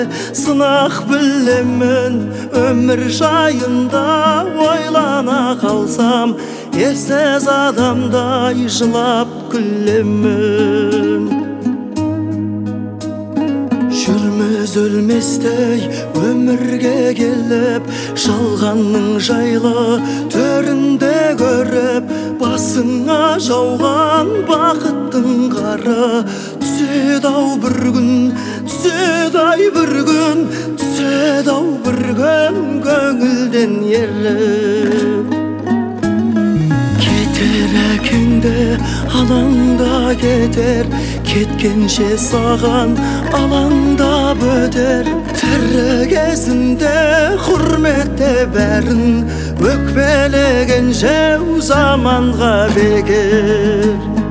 сынақ білемін. Өмір жайында ойлана қалсам, ессіз адамдай жылап күлемін. Жүрміз өлместей өмірге келіп, жалғанның жайлы төрінде көріп, басыңа жауған бақыттың қары түседі-ау бір күн, түседі-ай бір күн, түседі-ау бір күн көңілден еріп. Кетер әкеңді алаңда кетер, кеткенше саған алаңдап өтер. Тірі кезінде құрметте бәрін, өкпелеген жау заманға бекер.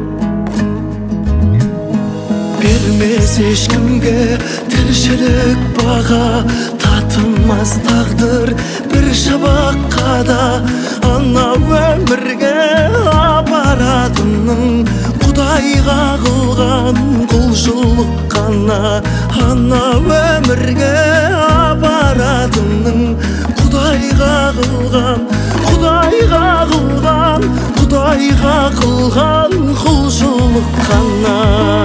Бермес ешкімге тіршілік баға, татымас тағдыр бір шабаққа да. Анау өмірге апаратының Құдайға қылған құлшылық қана. Анау өмірге апаратының Құдайға қылған, Құдайға қылған, Құдайға қылған құлшылық қана.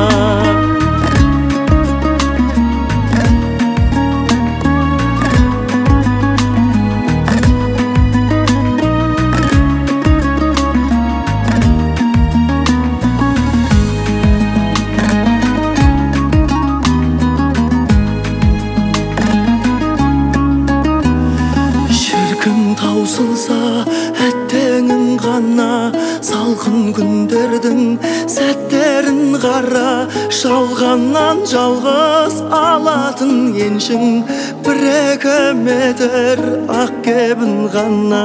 Таусылса әттеңің ғана, салқын күндердің сәттерін қара. Жалғаннан жалғыз алатын еншің бір-екі метр ақ кебін ғана.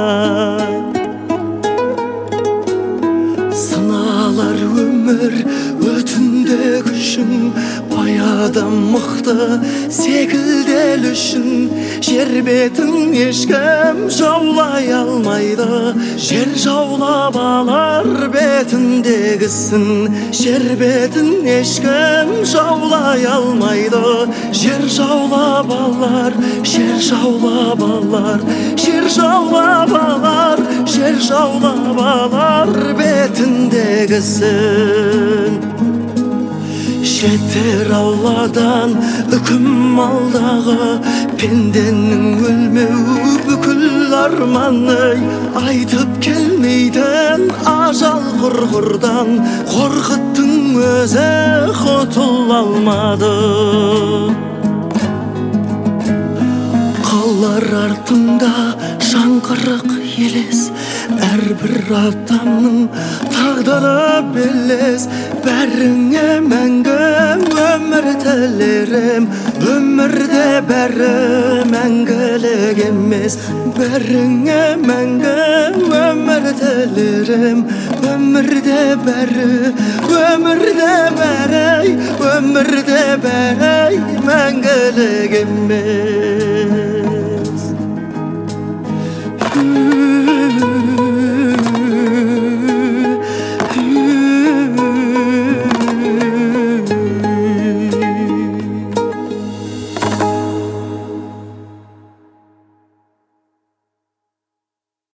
Сыналар өмір өтінде күшің, баядан мықты секілдел үшін. Жер бетін ешкім жаулай алмайды, жер жаулап алар бетіндегісін. Жер бетін ешкім жаулай алмайды, жер жаулап алар, жер жаулап алар, жер жаулап алар, жер жаулап алар бетіндегісін. Жетер ауладан үкім алдағы, пенденің өлмеу бүкіл арманы. Айтып келмейтін ажал құрғырдан, қорқыттың өзі құтыла алмады. Қалар артында жаңғырық елес, әрбір адамның тағдыры белес. Бәріңе мәңгі өмір тілерім, өмірде бәрі мәңгілік емес. Бәріңе мәңгі өмір тілерім, өмірде бәрі, өмірде бәрі, өмірде бәрі мәңгілік емес.